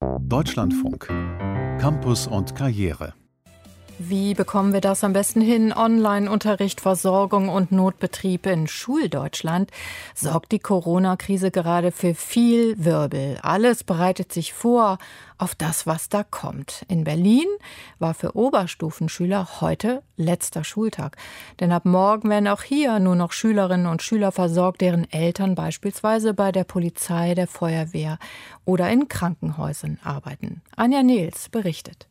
Deutschlandfunk. Campus und Karriere. Wie bekommen wir das am besten hin? Online-Unterricht, Versorgung und Notbetrieb in Schuldeutschland sorgt die Corona-Krise gerade für viel Wirbel. Alles bereitet sich vor auf das, was da kommt. In Berlin war für Oberstufenschüler heute letzter Schultag. Denn ab morgen werden auch hier nur noch Schülerinnen und Schüler versorgt, deren Eltern beispielsweise bei der Polizei, der Feuerwehr oder in Krankenhäusern arbeiten. Anja Nehls berichtet.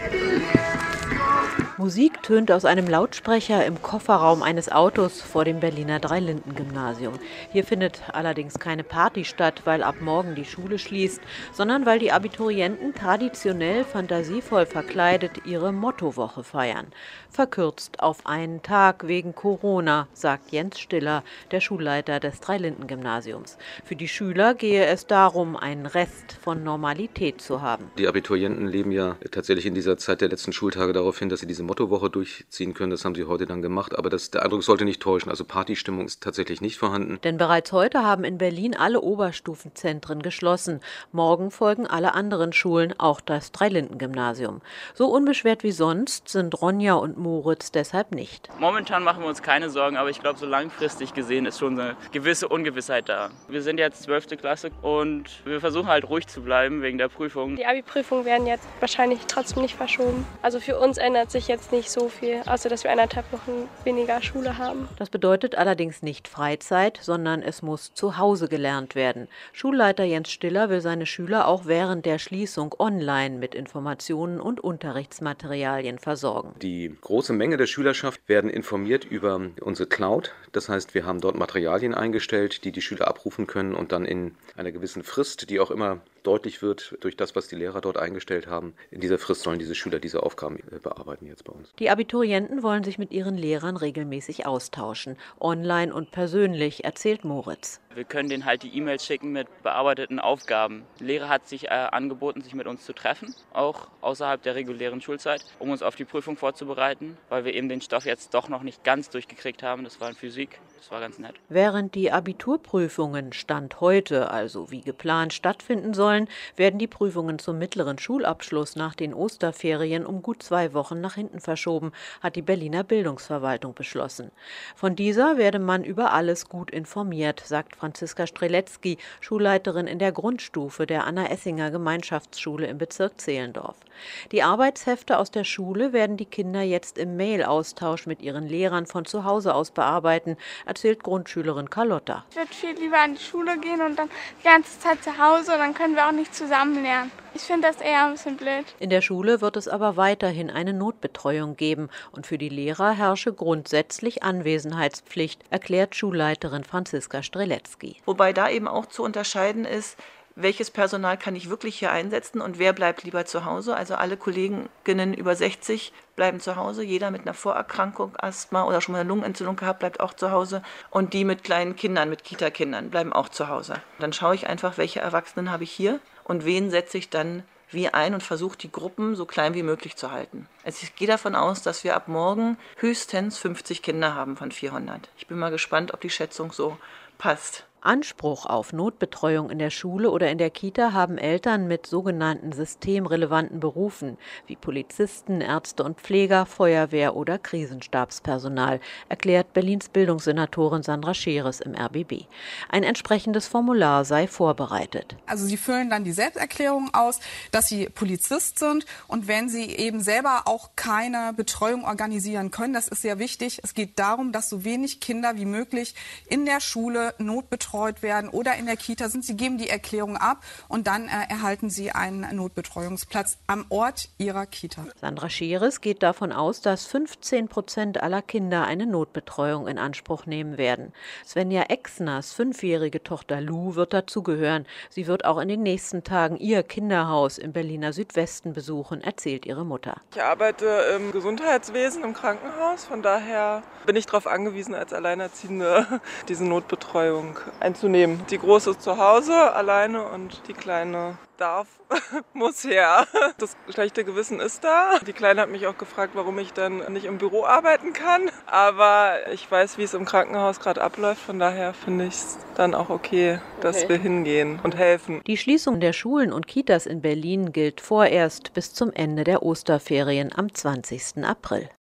Musik tönt aus einem Lautsprecher im Kofferraum eines Autos vor dem Berliner Dreilinden-Gymnasium. Hier findet allerdings keine Party statt, weil ab morgen die Schule schließt, sondern weil die Abiturienten traditionell fantasievoll verkleidet ihre Mottowoche feiern. Verkürzt auf einen Tag wegen Corona, sagt Jens Stiller, der Schulleiter des Dreilinden-Gymnasiums. Für die Schüler gehe es darum, einen Rest von Normalität zu haben. Die Abiturienten leben ja tatsächlich in dieser Zeit der letzten Schultage darauf hin, dass sie diese Mottowoche durchziehen können. Das haben sie heute dann gemacht, aber der Eindruck sollte nicht täuschen. Also Partystimmung ist tatsächlich nicht vorhanden. Denn bereits heute haben in Berlin alle Oberstufenzentren geschlossen. Morgen folgen alle anderen Schulen, auch das Dreilinden-Gymnasium. So unbeschwert wie sonst sind Ronja und Moritz deshalb nicht. Momentan machen wir uns keine Sorgen, aber ich glaube, so langfristig gesehen ist schon eine gewisse Ungewissheit da. Wir sind jetzt 12. Klasse und wir versuchen halt ruhig zu bleiben wegen der Prüfung. Die Abi-Prüfungen werden jetzt wahrscheinlich trotzdem nicht verschoben. Also für uns ändert sich jetzt nicht so viel, außer dass wir 1,5 Wochen weniger Schule haben. Das bedeutet allerdings nicht Freizeit, sondern es muss zu Hause gelernt werden. Schulleiter Jens Stiller will seine Schüler auch während der Schließung online mit Informationen und Unterrichtsmaterialien versorgen. Die große Menge der Schülerschaft werden informiert über unsere Cloud. Das heißt, wir haben dort Materialien eingestellt, die Schüler abrufen können und dann in einer gewissen Frist, die auch immer deutlich wird durch das, was die Lehrer dort eingestellt haben. In dieser Frist sollen diese Schüler diese Aufgaben bearbeiten jetzt bei uns. Die Abiturienten wollen sich mit ihren Lehrern regelmäßig austauschen, online und persönlich, erzählt Moritz. Wir können denen halt die E-Mails schicken mit bearbeiteten Aufgaben. Der Lehrer hat sich angeboten, sich mit uns zu treffen, auch außerhalb der regulären Schulzeit, um uns auf die Prüfung vorzubereiten, weil wir eben den Stoff jetzt doch noch nicht ganz durchgekriegt haben. Das war in Physik, das war ganz nett. Während die Abiturprüfungen Stand heute, also wie geplant, stattfinden sollen, werden die Prüfungen zum mittleren Schulabschluss nach den Osterferien um gut 2 Wochen nach hinten verschoben, hat die Berliner Bildungsverwaltung beschlossen. Von dieser werde man über alles gut informiert, sagt Franziska Streletzky, Schulleiterin in der Grundstufe der Anna-Essinger Gemeinschaftsschule im Bezirk Zehlendorf. Die Arbeitshefte aus der Schule werden die Kinder jetzt im Mail-Austausch mit ihren Lehrern von zu Hause aus bearbeiten, erzählt Grundschülerin Carlotta. Ich würde viel lieber an die Schule gehen und dann die ganze Zeit zu Hause und dann können wir auch nicht zusammen lernen. Ich finde das eher ein bisschen blöd. In der Schule wird es aber weiterhin eine Notbetreuung geben und für die Lehrer herrsche grundsätzlich Anwesenheitspflicht, erklärt Schulleiterin Franziska Streletzky. Wobei da eben auch zu unterscheiden ist, welches Personal kann ich wirklich hier einsetzen und wer bleibt lieber zu Hause. Also alle Kolleginnen über 60 bleiben zu Hause. Jeder mit einer Vorerkrankung, Asthma oder schon mal eine Lungenentzündung gehabt, bleibt auch zu Hause. Und die mit kleinen Kindern, mit Kita-Kindern, bleiben auch zu Hause. Dann schaue ich einfach, welche Erwachsenen habe ich hier und wen setze ich dann wie ein und versuche die Gruppen so klein wie möglich zu halten. Also ich gehe davon aus, dass wir ab morgen höchstens 50 Kinder haben von 400. Ich bin mal gespannt, ob die Schätzung so passt. Anspruch auf Notbetreuung in der Schule oder in der Kita haben Eltern mit sogenannten systemrelevanten Berufen wie Polizisten, Ärzte und Pfleger, Feuerwehr oder Krisenstabspersonal, erklärt Berlins Bildungssenatorin Sandra Scheres im RBB. Ein entsprechendes Formular sei vorbereitet. Also sie füllen dann die Selbsterklärung aus, dass sie Polizist sind und wenn sie eben selber auch keine Betreuung organisieren können, das ist sehr wichtig. Es geht darum, dass so wenig Kinder wie möglich in der Schule notbetreut werden oder in der Kita sind. Sie geben die Erklärung ab und dann erhalten sie einen Notbetreuungsplatz am Ort ihrer Kita. Sandra Scheres geht davon aus, dass 15% aller Kinder eine Notbetreuung in Anspruch nehmen werden. Svenja Exners 5-jährige Tochter Lou wird dazugehören. Sie wird auch in den nächsten Tagen ihr Kinderhaus im Berliner Südwesten besuchen, erzählt ihre Mutter. Ich arbeite im Gesundheitswesen, im Krankenhaus. Von daher bin ich darauf angewiesen, als Alleinerziehende diese Notbetreuung einzunehmen. Die Große ist zu Hause alleine und die Kleine muss her. Das schlechte Gewissen ist da. Die Kleine hat mich auch gefragt, warum ich dann nicht im Büro arbeiten kann. Aber ich weiß, wie es im Krankenhaus gerade abläuft. Von daher finde ich es dann auch okay, dass wir hingehen und helfen. Die Schließung der Schulen und Kitas in Berlin gilt vorerst bis zum Ende der Osterferien am 20. April.